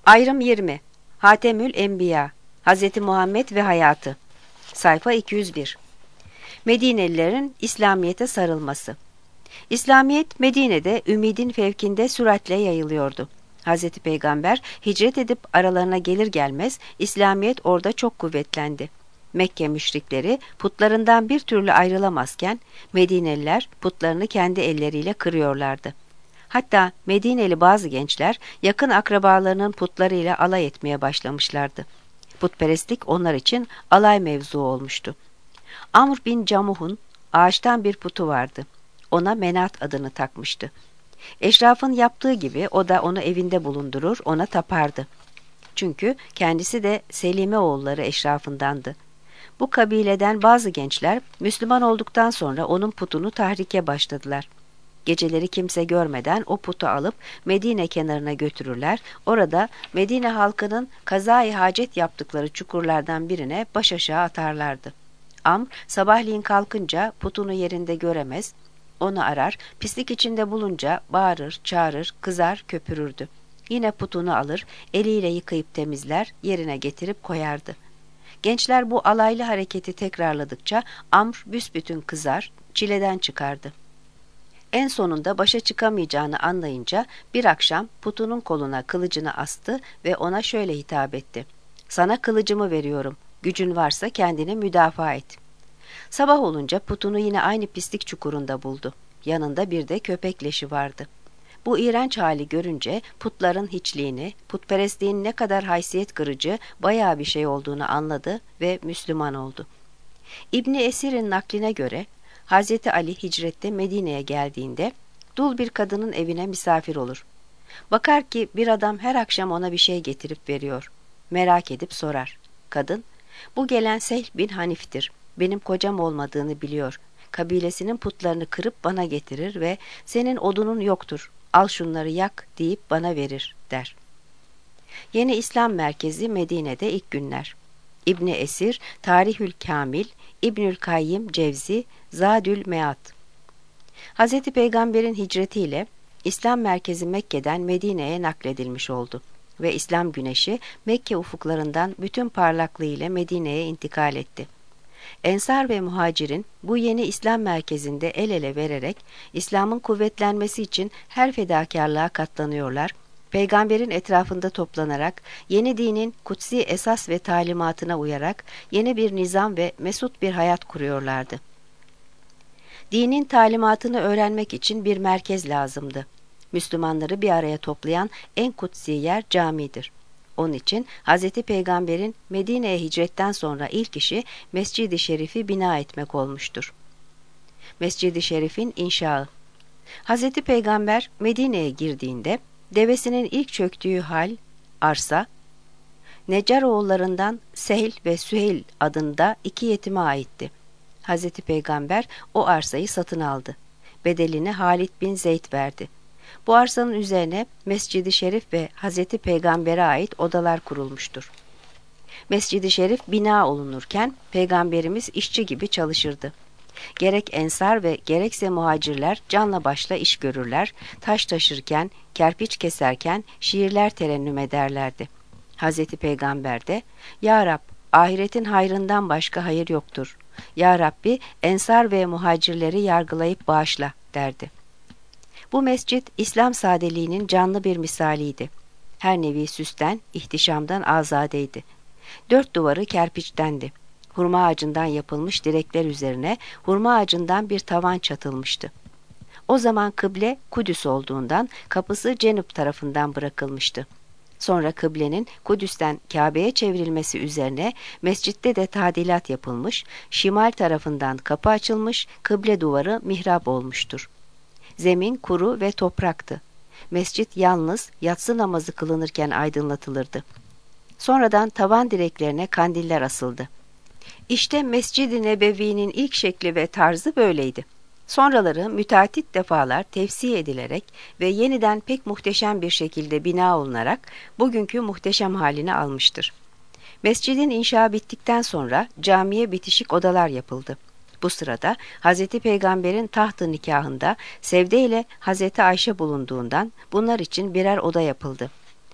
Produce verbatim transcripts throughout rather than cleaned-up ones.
Ayrım yirmi. Hatemül Enbiya, Hz. Muhammed ve Hayatı. Sayfa iki yüz bir. Medinelilerin İslamiyet'e sarılması. İslamiyet Medine'de ümidin fevkinde süratle yayılıyordu. Hz. Peygamber hicret edip aralarına gelir gelmez İslamiyet orada çok kuvvetlendi. Mekke müşrikleri putlarından bir türlü ayrılamazken Medineliler putlarını kendi elleriyle kırıyorlardı. Hatta Medineli bazı gençler yakın akrabalarının putlarıyla alay etmeye başlamışlardı. Putperestlik onlar için alay mevzu olmuştu. Amr bin Camuh'un ağaçtan bir putu vardı. Ona Menat adını takmıştı. Eşrafın yaptığı gibi o da onu evinde bulundurur, ona tapardı. Çünkü kendisi de Selime oğulları eşrafındandı. Bu kabileden bazı gençler Müslüman olduktan sonra onun putunu tahrike başladılar. Geceleri kimse görmeden o putu alıp Medine kenarına götürürler, orada Medine halkının kazayı hacet yaptıkları çukurlardan birine baş aşağı atarlardı. Amr sabahleyin kalkınca putunu yerinde göremez, onu arar, pislik içinde bulunca bağırır, çağırır, kızar, köpürürdü. Yine putunu alır, eliyle yıkayıp temizler, yerine getirip koyardı. Gençler bu alaylı hareketi tekrarladıkça Amr büsbütün kızar, çileden çıkardı. En sonunda başa çıkamayacağını anlayınca bir akşam putunun koluna kılıcını astı ve ona şöyle hitap etti: "Sana kılıcımı veriyorum, gücün varsa kendini müdafaa et." Sabah olunca putunu yine aynı pislik çukurunda buldu. Yanında bir de köpek leşi vardı. Bu iğrenç hali görünce putların hiçliğini, putperestliğin ne kadar haysiyet kırıcı, bayağı bir şey olduğunu anladı ve Müslüman oldu. İbni Esir'in nakline göre Hazreti Ali hicrette Medine'ye geldiğinde dul bir kadının evine misafir olur. Bakar ki bir adam her akşam ona bir şey getirip veriyor. Merak edip sorar. Kadın, "Bu gelen Sehl bin Hanif'tir. Benim kocam olmadığını biliyor. Kabilesinin putlarını kırıp bana getirir ve senin odunun yoktur, al şunları yak deyip bana verir," der. Yeni İslam merkezi Medine'de ilk günler. İbni Esir, Tarihül Kamil, İbnül Kayyim Cevzi, Zadül Mead. Hz. Peygamber'in hicretiyle İslam merkezi Mekke'den Medine'ye nakledilmiş oldu ve İslam güneşi Mekke ufuklarından bütün parlaklığıyla Medine'ye intikal etti. Ensar ve Muhacir'in bu yeni İslam merkezinde el ele vererek İslam'ın kuvvetlenmesi için her fedakarlığa katlanıyorlar, Peygamberin etrafında toplanarak yeni dinin kutsi esas ve talimatına uyarak yeni bir nizam ve mesut bir hayat kuruyorlardı. Dinin talimatını öğrenmek için bir merkez lazımdı. Müslümanları bir araya toplayan en kutsi yer camidir. Onun için Hz. Peygamber'in Medine'ye hicretten sonra ilk işi Mescid-i Şerif'i bina etmek olmuştur. Mescid-i Şerif'in inşaı. Hz. Peygamber Medine'ye girdiğinde devesinin ilk çöktüğü hal, arsa, Neccar oğullarından Sehl ve Süheyl adında iki yetime aitti. Hz. Peygamber o arsayı satın aldı. Bedelini Halid bin Zeyd verdi. Bu arsanın üzerine Mescid-i Şerif ve Hz. Peygamber'e ait odalar kurulmuştur. Mescid-i Şerif bina olunurken Peygamberimiz işçi gibi çalışırdı. Gerek ensar ve gerekse muhacirler canla başla iş görürler, taş taşırken, kerpiç keserken şiirler terennüm ederlerdi. Hz. Peygamber de, "Ya Rab, ahiretin hayrından başka hayır yoktur. Ya Rabbi, ensar ve muhacirleri yargılayıp bağışla," derdi. Bu mescit İslam sadeliğinin canlı bir misaliydi. Her nevi süsten, ihtişamdan azadeydi. Dört duvarı kerpiçtendi. Hurma ağacından yapılmış direkler üzerine hurma ağacından bir tavan çatılmıştı. O zaman kıble Kudüs olduğundan kapısı Cenub tarafından bırakılmıştı. Sonra kıblenin Kudüs'ten Kabe'ye çevrilmesi üzerine mescitte de tadilat yapılmış, şimal tarafından kapı açılmış, kıble duvarı mihrap olmuştur. Zemin kuru ve topraktı. Mescit yalnız yatsı namazı kılınırken aydınlatılırdı. Sonradan tavan direklerine kandiller asıldı. İşte Mescid-i Nebevi'nin ilk şekli ve tarzı böyleydi. Sonraları müteaddit defalar tevsi edilerek ve yeniden pek muhteşem bir şekilde bina olunarak bugünkü muhteşem halini almıştır. Mescidin inşa bittikten sonra camiye bitişik odalar yapıldı. Bu sırada Hz. Peygamber'in taht-ı nikahında Sevde ile Hz. Ayşe bulunduğundan bunlar için birer oda yapıldı.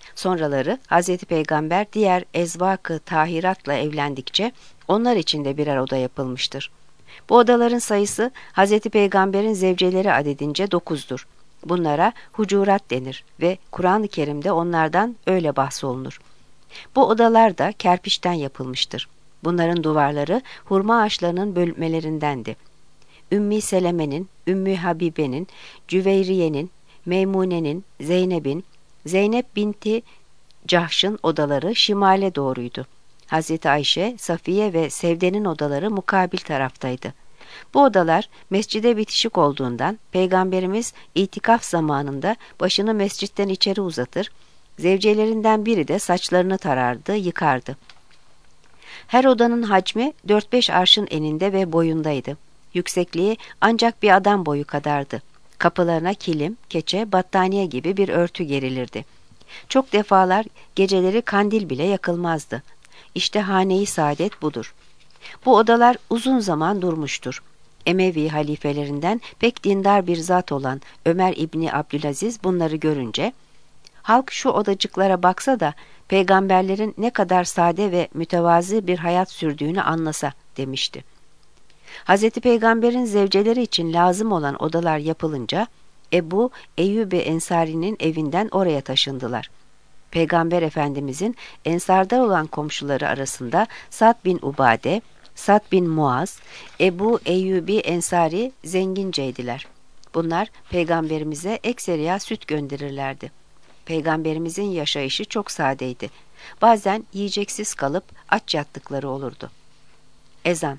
Sonraları Hazreti Peygamber diğer ezvak-ı tahiratla evlendikçe onlar için de birer oda yapılmıştır. Bu odaların sayısı Hazreti Peygamber'in zevceleri adedince dokuzdur. Bunlara hucurat denir ve Kur'an-ı Kerim'de onlardan öyle bahsolunur. Bu odalar da kerpiçten yapılmıştır. Bunların duvarları hurma ağaçlarının bölmelerindendi. Ümmü Seleme'nin, Ümmü Habibe'nin, Cüveyriye'nin, Meymune'nin, Zeynep'in, Zeynep binti Cahş'ın odaları şimale doğruydu. Hazreti Ayşe, Safiye ve Sevde'nin odaları mukabil taraftaydı. Bu odalar mescide bitişik olduğundan Peygamberimiz itikaf zamanında başını mescitten içeri uzatır, zevcelerinden biri de saçlarını tarardı, yıkardı. Her odanın hacmi dört beş arşın eninde ve boyundaydı. Yüksekliği ancak bir adam boyu kadardı. Kapılarına kilim, keçe, battaniye gibi bir örtü gerilirdi. Çok defalar geceleri kandil bile yakılmazdı. İşte hane-i saadet budur. Bu odalar uzun zaman durmuştur. Emevi halifelerinden pek dindar bir zat olan Ömer İbni Abdülaziz bunları görünce, halk şu odacıklara baksa da peygamberlerin ne kadar sade ve mütevazi bir hayat sürdüğünü anlasa demişti. Hazreti Peygamber'in zevceleri için lazım olan odalar yapılınca Ebu Eyyub-i Ensari'nin evinden oraya taşındılar. Peygamber Efendimizin ensarda olan komşuları arasında Sa'd bin Ubade, Sa'd bin Muaz, Ebu Eyyub-i Ensari zenginceydiler. Bunlar Peygamberimize ekseriya süt gönderirlerdi. Peygamberimizin yaşayışı çok sadeydi. Bazen yiyeceksiz kalıp aç yattıkları olurdu. Ezan.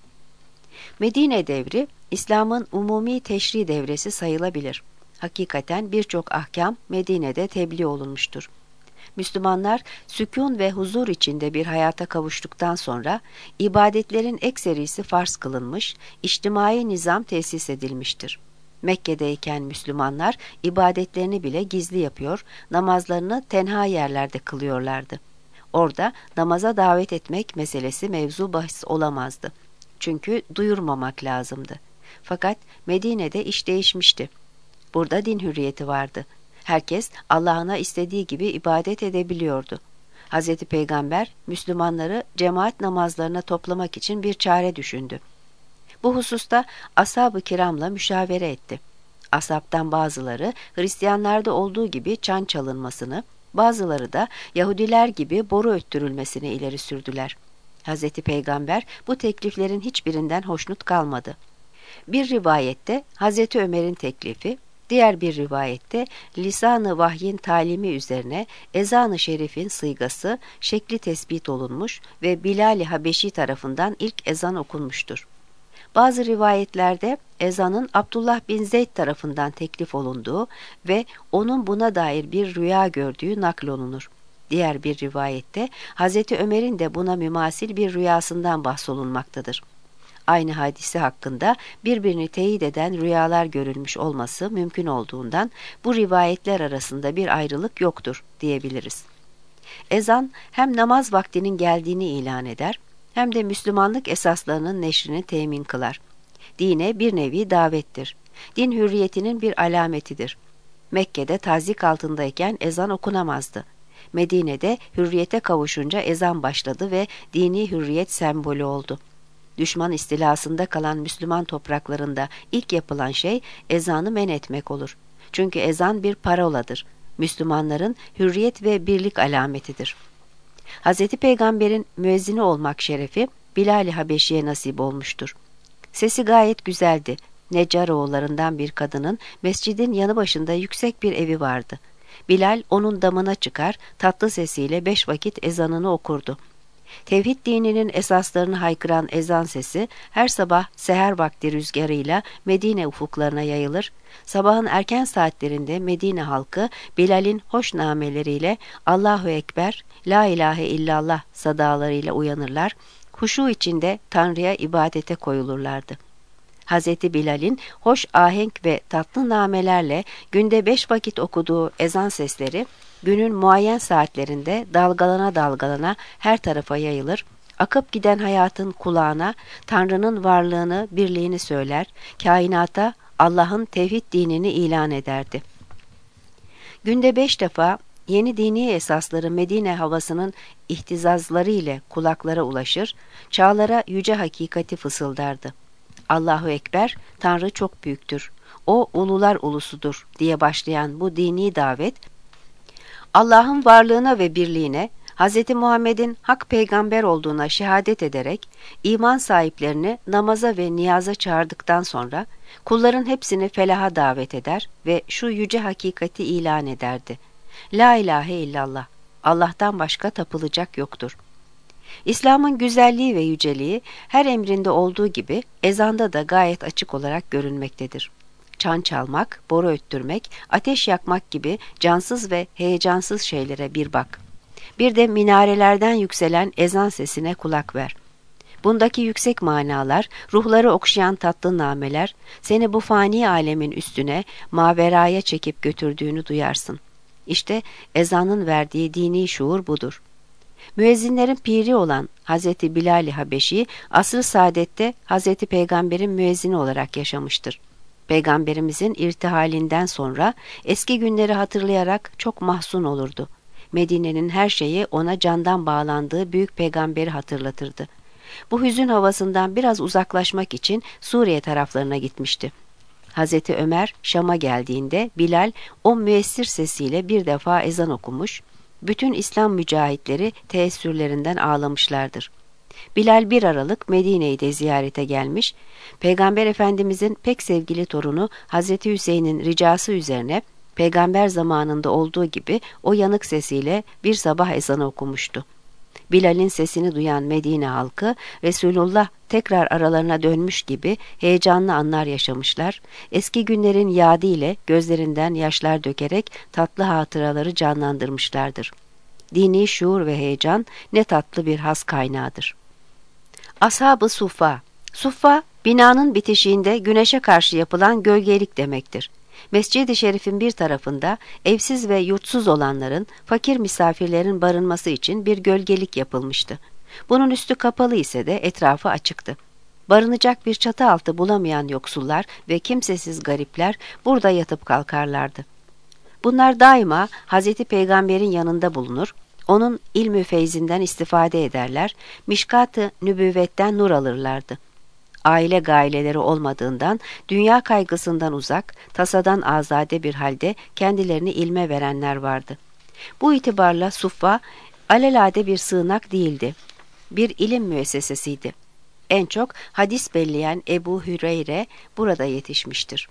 Medine devri, İslam'ın umumi teşri devresi sayılabilir. Hakikaten birçok ahkam Medine'de tebliğ olunmuştur. Müslümanlar sükûn ve huzur içinde bir hayata kavuştuktan sonra ibadetlerin ekserisi farz kılınmış, içtimai nizam tesis edilmiştir. Mekke'deyken Müslümanlar ibadetlerini bile gizli yapıyor, namazlarını tenha yerlerde kılıyorlardı. Orada namaza davet etmek meselesi mevzu bahis olamazdı. Çünkü duyurmamak lazımdı. Fakat Medine'de iş değişmişti. Burada din hürriyeti vardı. Herkes Allah'ına istediği gibi ibadet edebiliyordu. Hazreti Peygamber Müslümanları cemaat namazlarına toplamak için bir çare düşündü. Bu hususta ashab-ı kiramla müşavere etti. Ashabtan bazıları Hristiyanlarda olduğu gibi çan çalınmasını, bazıları da Yahudiler gibi boru öttürülmesini ileri sürdüler. Hazreti Peygamber bu tekliflerin hiçbirinden hoşnut kalmadı. Bir rivayette Hazreti Ömer'in teklifi, diğer bir rivayette lisan-ı vahyin talimi üzerine ezan-ı şerifin sıygası, şekli tespit olunmuş ve Bilal-i Habeşi tarafından ilk ezan okunmuştur. Bazı rivayetlerde ezanın Abdullah bin Zeyd tarafından teklif olunduğu ve onun buna dair bir rüya gördüğü naklolunur. Diğer bir rivayette Hazreti Ömer'in de buna mümasil bir rüyasından bahsolunmaktadır. Aynı hadise hakkında birbirini teyit eden rüyalar görülmüş olması mümkün olduğundan bu rivayetler arasında bir ayrılık yoktur diyebiliriz. Ezan hem namaz vaktinin geldiğini ilan eder, hem de Müslümanlık esaslarının neşrini temin kılar. Dine bir nevi davettir. Din hürriyetinin bir alametidir. Mekke'de tazyik altındayken ezan okunamazdı. Medine'de hürriyete kavuşunca ezan başladı ve dini hürriyet sembolü oldu. Düşman istilasında kalan Müslüman topraklarında ilk yapılan şey ezanı men etmek olur. Çünkü ezan bir paroladır. Müslümanların hürriyet ve birlik alametidir. Hazreti Peygamber'in müezzini olmak şerefi Bilal-i Habeşi'ye nasip olmuştur. Sesi gayet güzeldi. Neccaroğullarından bir kadının mescidin yanı başında yüksek bir evi vardı. Bilal onun damına çıkar, tatlı sesiyle beş vakit ezanını okurdu. Tevhid dininin esaslarını haykıran ezan sesi her sabah seher vakti rüzgarıyla Medine ufuklarına yayılır. Sabahın erken saatlerinde Medine halkı Bilal'in hoş nameleriyle Allahu Ekber, La ilahe illallah sadalarıyla uyanırlar. Huşu içinde Tanrı'ya ibadete koyulurlardı. Hazreti Bilal'in hoş ahenk ve tatlı namelerle günde beş vakit okuduğu ezan sesleri günün muayyen saatlerinde dalgalana dalgalana her tarafa yayılır, akıp giden hayatın kulağına Tanrı'nın varlığını, birliğini söyler, kainata Allah'ın tevhid dinini ilan ederdi. Günde beş defa yeni dini esasları Medine havasının ihtizazları ile kulaklara ulaşır, çağlara yüce hakikati fısıldardı. Allahu Ekber, Tanrı çok büyüktür, o ulular ulusudur diye başlayan bu dini davet, Allah'ın varlığına ve birliğine, Hz. Muhammed'in hak peygamber olduğuna şehadet ederek iman sahiplerini namaza ve niyaza çağırdıktan sonra kulların hepsini felaha davet eder ve şu yüce hakikati ilan ederdi. La ilahe illallah, Allah'tan başka tapılacak yoktur. İslam'ın güzelliği ve yüceliği her emrinde olduğu gibi ezanda da gayet açık olarak görünmektedir. Çan çalmak, boru öttürmek, ateş yakmak gibi cansız ve heyecansız şeylere bir bak. Bir de minarelerden yükselen ezan sesine kulak ver. Bundaki yüksek manalar, ruhları okşayan tatlı nameler, seni bu fani alemin üstüne, maveraya çekip götürdüğünü duyarsın. İşte ezanın verdiği dini şuur budur. Müezzinlerin piri olan Hazreti Bilal-i Habeşi, asr-ı saadette Hazreti Peygamber'in müezzini olarak yaşamıştır. Peygamberimizin irtihalinden sonra eski günleri hatırlayarak çok mahzun olurdu. Medine'nin her şeyi ona candan bağlandığı büyük peygamberi hatırlatırdı. Bu hüzün havasından biraz uzaklaşmak için Suriye taraflarına gitmişti. Hazreti Ömer Şam'a geldiğinde Bilal o müessir sesiyle bir defa ezan okumuş, bütün İslam mücahitleri teessürlerinden ağlamışlardır. Bilal bir aralık Medine'yi de ziyarete gelmiş, Peygamber Efendimizin pek sevgili torunu Hazreti Hüseyin'in ricası üzerine Peygamber zamanında olduğu gibi o yanık sesiyle bir sabah ezanı okumuştu. Bilal'in sesini duyan Medine halkı Resulullah tekrar aralarına dönmüş gibi heyecanlı anlar yaşamışlar, eski günlerin yadi ile gözlerinden yaşlar dökerek tatlı hatıraları canlandırmışlardır. Dini şuur ve heyecan ne tatlı bir has kaynağıdır. Ashab-ı Suffa. Suffa, binanın bitişiğinde güneşe karşı yapılan gölgelik demektir. Mescid-i Şerif'in bir tarafında evsiz ve yurtsuz olanların, fakir misafirlerin barınması için bir gölgelik yapılmıştı. Bunun üstü kapalı ise de etrafı açıktı. Barınacak bir çatı altı bulamayan yoksullar ve kimsesiz garipler burada yatıp kalkarlardı. Bunlar daima Hazreti Peygamber'in yanında bulunur, onun ilmü feyzinden istifade ederler, mişkat-ı nübüvvetten nur alırlardı. Aile gaileleri olmadığından, dünya kaygısından uzak, tasadan azade bir halde kendilerini ilme verenler vardı. Bu itibarla Suffa, alelade bir sığınak değildi. Bir ilim müessesesiydi. En çok hadis belleyen Ebu Hüreyre burada yetişmiştir.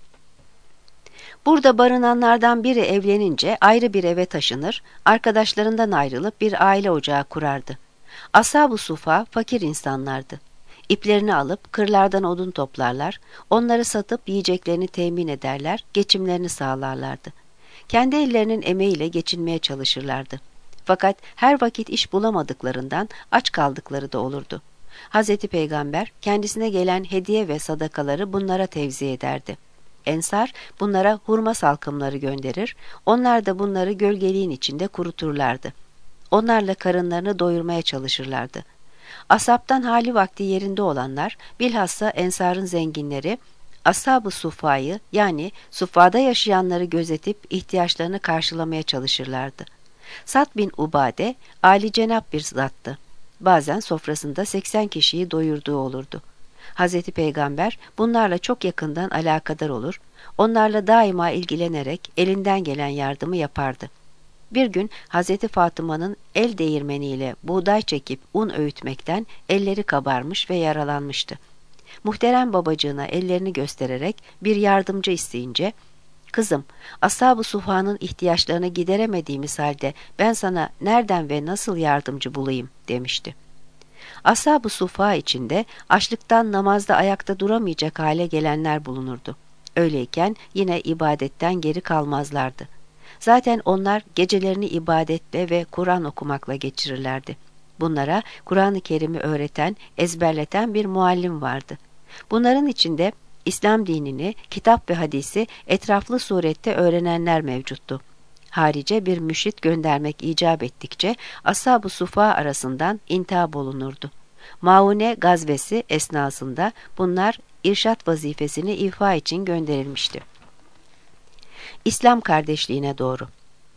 Burada barınanlardan biri evlenince ayrı bir eve taşınır, arkadaşlarından ayrılıp bir aile ocağı kurardı. Ashab-ı Suffa fakir insanlardı. İplerini alıp kırlardan odun toplarlar, onları satıp yiyeceklerini temin ederler, geçimlerini sağlarlardı. Kendi ellerinin emeğiyle geçinmeye çalışırlardı. Fakat her vakit iş bulamadıklarından aç kaldıkları da olurdu. Hazreti Peygamber kendisine gelen hediye ve sadakaları bunlara tevzi ederdi. Ensar bunlara hurma salkımları gönderir, onlar da bunları gölgeliğin içinde kuruturlardı. Onlarla karınlarını doyurmaya çalışırlardı. Asaptan hali vakti yerinde olanlar, bilhassa Ensar'ın zenginleri, Ashab-ı Suffa'yı yani Suffa'da yaşayanları gözetip ihtiyaçlarını karşılamaya çalışırlardı. Sad bin Ubade, âli-cenap bir zattı. Bazen sofrasında seksen kişiyi doyurduğu olurdu. Hazreti Peygamber bunlarla çok yakından alakadar olur, onlarla daima ilgilenerek elinden gelen yardımı yapardı. Bir gün Hazreti Fatıma'nın el değirmeniyle buğday çekip un öğütmekten elleri kabarmış ve yaralanmıştı. Muhterem babacığına ellerini göstererek bir yardımcı isteyince, "Kızım, Ashab-ı Suffa'nın ihtiyaçlarını gideremediğimiz halde ben sana nereden ve nasıl yardımcı bulayım?" demişti. Ashab-ı Suffa içinde açlıktan namazda ayakta duramayacak hale gelenler bulunurdu. Öyleyken yine ibadetten geri kalmazlardı. Zaten onlar gecelerini ibadetle ve Kur'an okumakla geçirirlerdi. Bunlara Kur'an-ı Kerim'i öğreten, ezberleten bir muallim vardı. Bunların içinde İslam dinini, kitap ve hadisi etraflı surette öğrenenler mevcuttu. Harice bir müşrit göndermek icap ettikçe Ashab-ı Suffa arasından intihab olunurdu. Maune gazvesi esnasında bunlar irşat vazifesini ifa için gönderilmişti. İslam kardeşliğine doğru.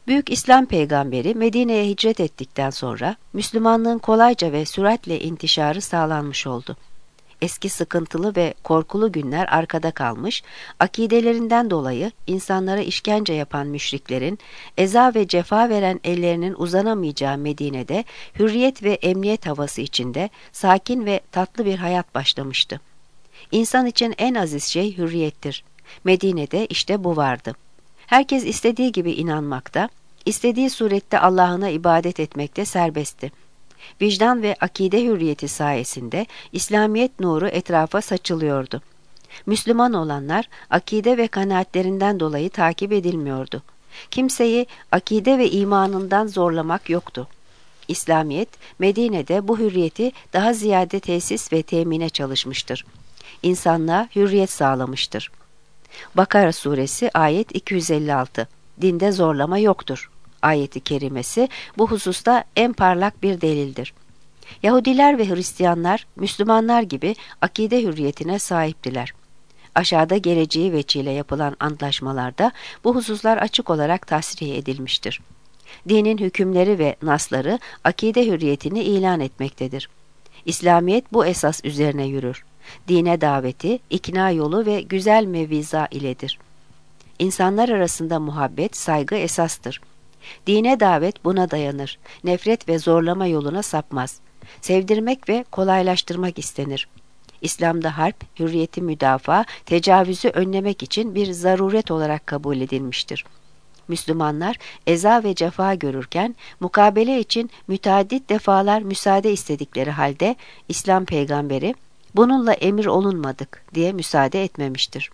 Büyük İslam peygamberi Medine'ye hicret ettikten sonra Müslümanlığın kolayca ve süratle intişarı sağlanmış oldu. Eski sıkıntılı ve korkulu günler arkada kalmış, akidelerinden dolayı insanlara işkence yapan müşriklerin, eza ve cefa veren ellerinin uzanamayacağı Medine'de hürriyet ve emniyet havası içinde sakin ve tatlı bir hayat başlamıştı. İnsan için en aziz şey hürriyettir. Medine'de işte bu vardı. Herkes istediği gibi inanmakta, istediği surette Allah'ına ibadet etmekte serbestti. Vicdan ve akide hürriyeti sayesinde İslamiyet nuru etrafa saçılıyordu. Müslüman olanlar akide ve kanaatlerinden dolayı takip edilmiyordu. Kimseyi akide ve imanından zorlamak yoktu. İslamiyet, Medine'de bu hürriyeti daha ziyade tesis ve temine çalışmıştır. İnsanlığa hürriyet sağlamıştır. Bakara suresi ayet iki yüz elli altı. Dinde zorlama yoktur. Ayeti kerimesi bu hususta en parlak bir delildir. Yahudiler ve Hristiyanlar Müslümanlar gibi akide hürriyetine sahiptiler. Aşağıda geleceği veçile yapılan antlaşmalarda bu hususlar açık olarak tasrih edilmiştir. Dinin hükümleri ve nasları akide hürriyetini ilan etmektedir. İslamiyet bu esas üzerine yürür. Dine daveti, ikna yolu ve güzel meviza iledir. İnsanlar arasında muhabbet, saygı esastır. Dine davet buna dayanır. Nefret ve zorlama yoluna sapmaz. Sevdirmek ve kolaylaştırmak istenir. İslam'da harp, hürriyeti müdafaa, tecavüzü önlemek için bir zaruret olarak kabul edilmiştir. Müslümanlar eza ve cefa görürken mukabele için müteaddit defalar müsaade istedikleri halde İslam peygamberi bununla emir olunmadık diye müsaade etmemiştir.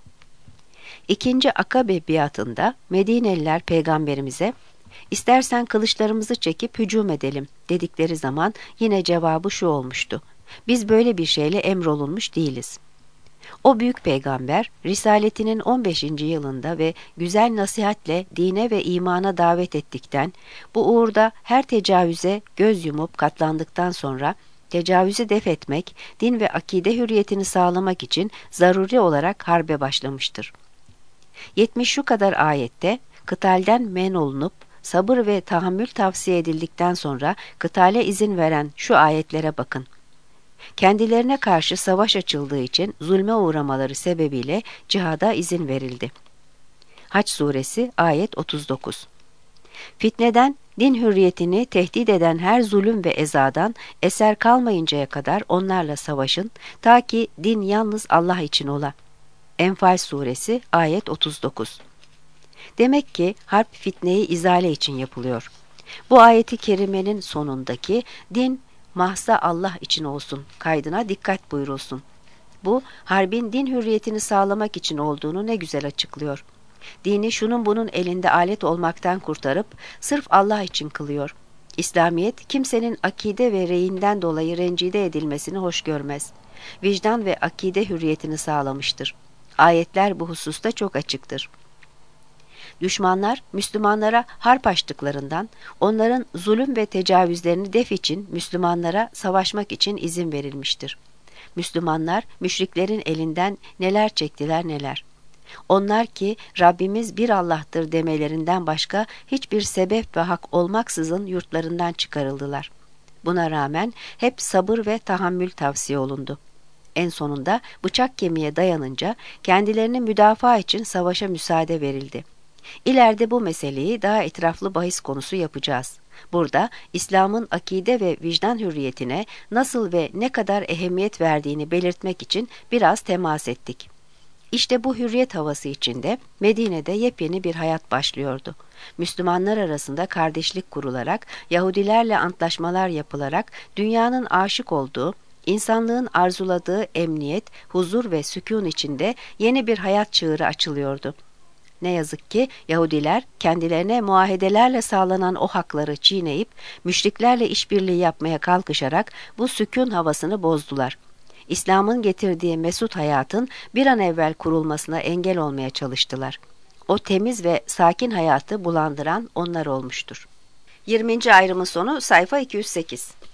İkinci Akabe biatında Medineliler peygamberimize "İstersen kılıçlarımızı çekip hücum edelim" dedikleri zaman yine cevabı şu olmuştu: "Biz böyle bir şeyle emrolunmuş değiliz." O büyük peygamber risaletinin on beşinci yılında ve güzel nasihatle dine ve imana davet ettikten, bu uğurda her tecavüze göz yumup katlandıktan sonra tecavüzü def etmek, din ve akide hürriyetini sağlamak için zaruri olarak harbe başlamıştır. yetmiş şu kadar ayette kıtalden men olunup sabır ve tahammül tavsiye edildikten sonra kıtale izin veren şu ayetlere bakın. Kendilerine karşı savaş açıldığı için zulme uğramaları sebebiyle cihada izin verildi. Haç suresi ayet otuz dokuz. Fitneden, din hürriyetini tehdit eden her zulüm ve ezadan eser kalmayıncaya kadar onlarla savaşın, ta ki din yalnız Allah için ola. Enfal suresi ayet otuz dokuz. Demek ki harp fitneyi izale için yapılıyor. Bu ayeti kerimenin sonundaki din mahsa Allah için olsun kaydına dikkat buyurulsun. Bu harbin din hürriyetini sağlamak için olduğunu ne güzel açıklıyor. Dini şunun bunun elinde alet olmaktan kurtarıp sırf Allah için kılıyor. İslamiyet kimsenin akide ve reyinden dolayı rencide edilmesini hoş görmez. Vicdan ve akide hürriyetini sağlamıştır. Ayetler bu hususta çok açıktır. Düşmanlar Müslümanlara harp açtıklarından onların zulüm ve tecavüzlerini def için Müslümanlara savaşmak için izin verilmiştir. Müslümanlar müşriklerin elinden neler çektiler neler. Onlar ki Rabbimiz bir Allah'tır demelerinden başka hiçbir sebep ve hak olmaksızın yurtlarından çıkarıldılar. Buna rağmen hep sabır ve tahammül tavsiye olundu. En sonunda bıçak kemiğe dayanınca kendilerini müdafaa için savaşa müsaade verildi. İleride bu meseleyi daha etraflı bahis konusu yapacağız. Burada İslam'ın akide ve vicdan hürriyetine nasıl ve ne kadar ehemmiyet verdiğini belirtmek için biraz temas ettik. İşte bu hürriyet havası içinde Medine'de yepyeni bir hayat başlıyordu. Müslümanlar arasında kardeşlik kurularak, Yahudilerle antlaşmalar yapılarak dünyanın aşık olduğu, insanlığın arzuladığı emniyet, huzur ve sükûn içinde yeni bir hayat çığırı açılıyordu. Ne yazık ki Yahudiler kendilerine muahedelerle sağlanan o hakları çiğneyip müşriklerle işbirliği yapmaya kalkışarak bu sükûn havasını bozdular. İslam'ın getirdiği mesut hayatın bir an evvel kurulmasına engel olmaya çalıştılar. O temiz ve sakin hayatı bulandıran onlar olmuştur. yirminci ayrımın sonu sayfa iki yüz sekiz.